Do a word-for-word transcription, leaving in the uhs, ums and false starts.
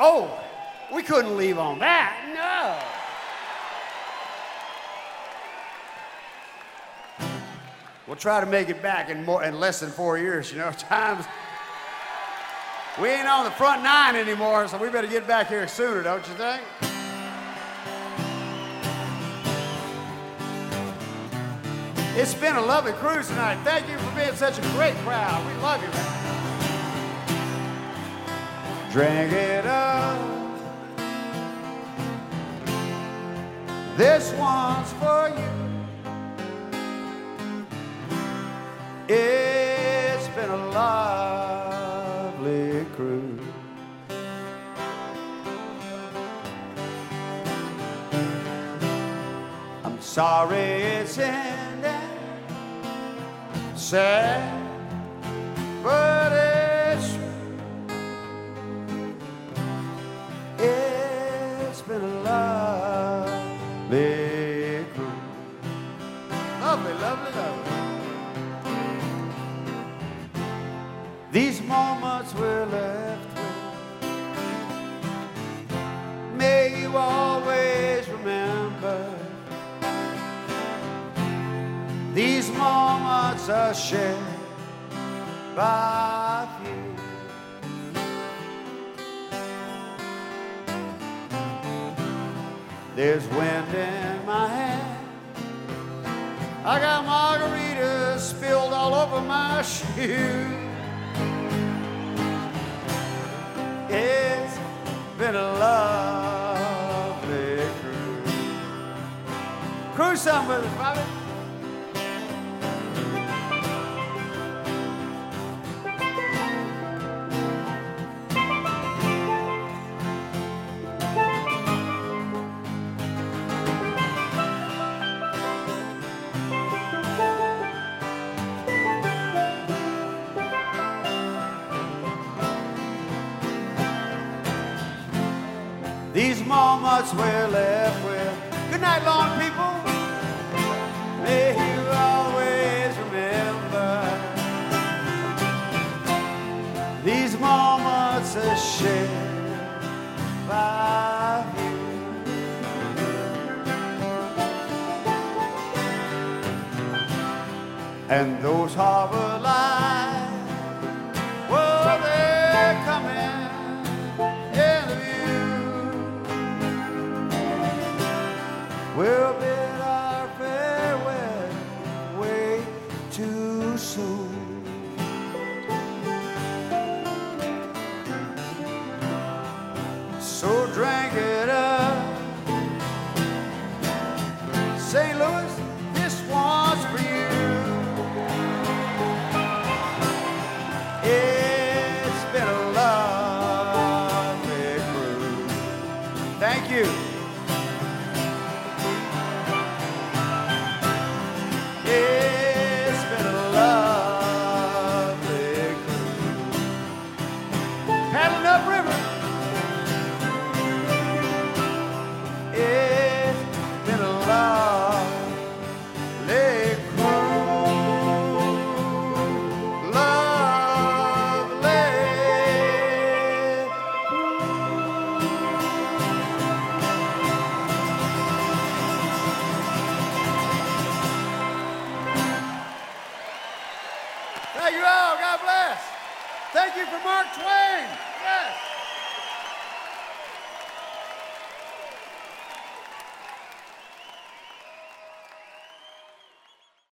Oh, we couldn't leave on that. No. We'll try to make it back in more in less than four years. You know, times we ain't on the front nine anymore, so we better get back here sooner, don't you think? It's been a lovely cruise tonight. Thank you for being such a great crowd. We love you, man. Drink it up. This one's for you. It's been a lovely cruise. I'm sorry it's ending. Sad, but it's true. It's been a lovely cruise. Lovely, lovely, lovely. These moments we're left with, may you always remember. These moments are shared by few. There's wind in my hand. I got margaritas spilled all over my shoes. It's been a lovely cruise. Cruise some with us, Bobby. These moments we're left with. Good night, long people. May you always remember. These moments are shared by you. And those harbor lights, well, they're coming. We'll bid our farewell way too soon. So drink it up. Saint Louis, this one's for you. It's been a lovely cruise. Thank you. Thank you all. God bless. Thank you for Mark Twain. Yes.